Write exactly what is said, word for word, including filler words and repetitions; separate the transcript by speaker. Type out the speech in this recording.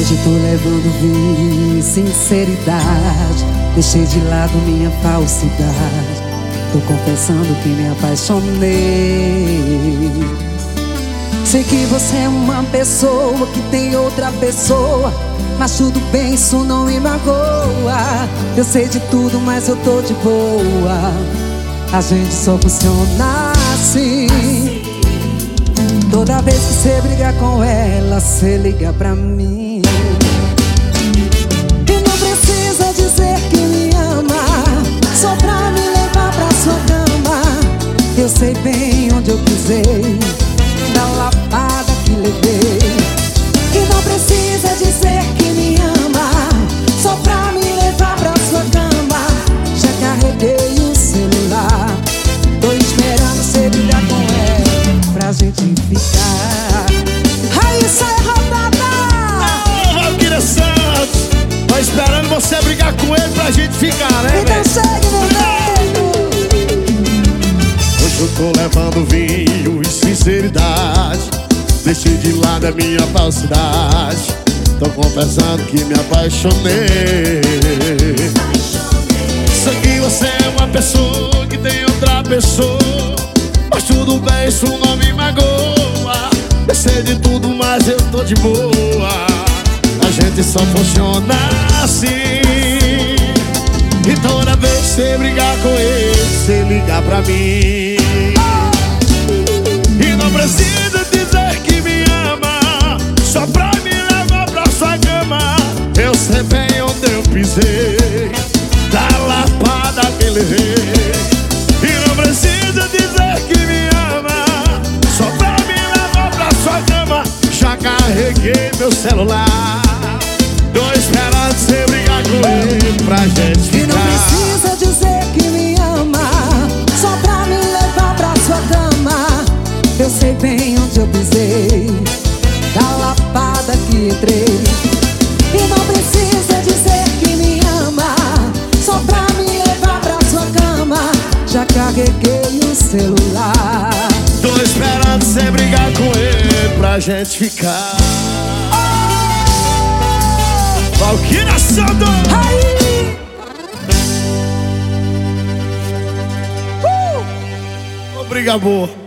Speaker 1: Hoje tô levando vinho e sinceridade. Deixei de lado minha falsidade. Tô confessando que me apaixonei. Sei que você é uma pessoa que tem outra pessoa, mas tudo bem, isso não me magoa. Eu sei de tudo, mas eu tô de boa. A gente só funciona assim. Toda vez que você briga com ela, você liga pra mim. E não precisa dizer que me ama, só pra me levar pra sua cama. Eu sei bem onde eu pisei, da lapada que levei. E não precisa dizer que me ama, só pra me levar pra sua cama. Já carreguei o celular, tô esperando você ligar com ela pra gente ficar. Aí sai rodada!
Speaker 2: Ô, Valquíria Santos, tô esperando você brigar com ele pra gente ficar, né,
Speaker 1: então segue, meu nego.
Speaker 2: Hoje eu tô levando vinho e sinceridade. Deixei de lado a minha falsidade. Tô confessando que me apaixonei. Sei que você é uma pessoa que tem outra pessoa, mas tudo bem, isso não me magoa. Eu sei de tudo, mas eu tô de boa. A gente só funciona assim. E toda vez que você brigar com ele, você ligar pra mim. E não precisa dizer que me ama, só pra me levar pra sua cama. Eu sei bem onde eu pisei, da lapada que levei. E não precisa dizer que me ama, só pra me levar pra sua cama. Já carreguei meu celular, tô esperando você brigar com ele pra gente ficar.
Speaker 1: E não precisa dizer que me ama, só pra me levar pra sua cama. Eu sei bem onde eu pisei, da lapada que entrei. E não precisa dizer que me ama, só pra me levar pra sua cama. Já carreguei o celular,
Speaker 2: tô esperando você brigar com ele pra gente ficar. Valquíria Santos!
Speaker 1: aí!
Speaker 2: Ô, briga boa.